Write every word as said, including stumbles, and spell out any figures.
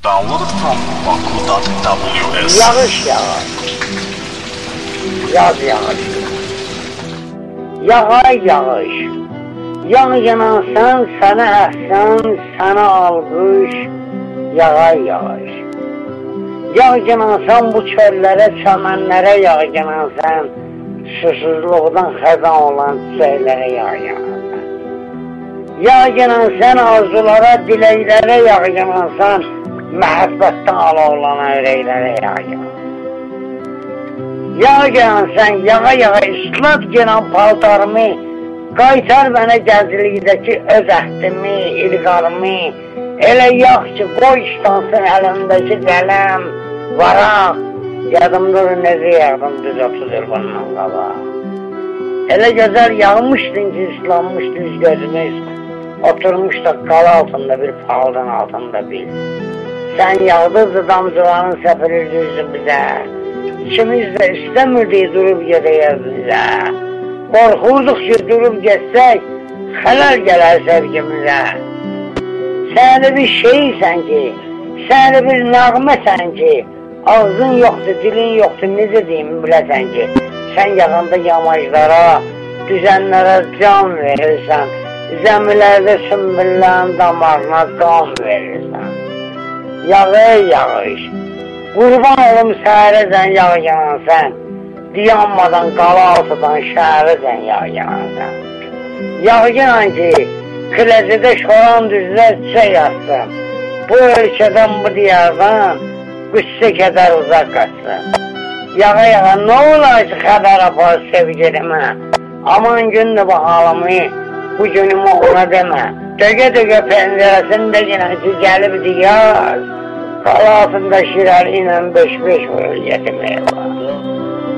Download it from baku dot w s. Yağış yağar. Yaz yağış. Yağar yağış. Yağ sen sana əhsən, sana alqış. Yağar yağış. Yağ sen bu çöllere, çəmənlərə yağ sen. Susuzluqdan xəzan olan çiçəklere yağ yanarsan. Yağ sen arzulara, diləklərə yağ yanarsan. Məhəbbətdən alovlanan ürəklərə yağ yanarsan. Yağ sen yağa yağa islat gələn paltarımı, qaytar mənə gəzilikdəki öz əhdimi, ilqarımı. Elə yağ ki, qoy iştansın əlimdəki qələm, varaq. Yadımdır necə yağdım düz otuz il bundan qabaq. Elə gözəl yağmışdın ki, islanmışdı üz gözümüz. Oturmuşduq qala altında bir paldan altında biz. Sən yağdırdı damcıların səpirirdi üzümüzə. İkimiz də istəmirdik durub gedəyəz bizə. Qorxurduq ki, durub getsək, xələl gələr sevgimizə. Səni bir şeysən ki, səni bir nəğməsən ki, ağzın yoxdur, dilin yoxdur, necə deyim biləsən ki, sən yağanda yamaclara, düzənlərə can verirsən, zəmilərdə sümbüllərin damarına qan verirsən. Yağır yağış, qurban olum səhərəcən yağ yansan, diyanmadan qala altıdan şəhərəcən yağ yansan. Yağ yanan ki, Kiləcədə şoran düzlər çiçək yazsın, bu ölkədən, bu diyardan, qüssə kədər uzaq qaçsın. Yağa yağa nə olar ki, xəbər apar sevgilimə, aman gündür bu halımı, bu günümü ona demə. Dögə-dögə pəncərəsində yenə ki, gəlib diyar, qalasında şirəli ilə beş-beş vurur yetim eyvah.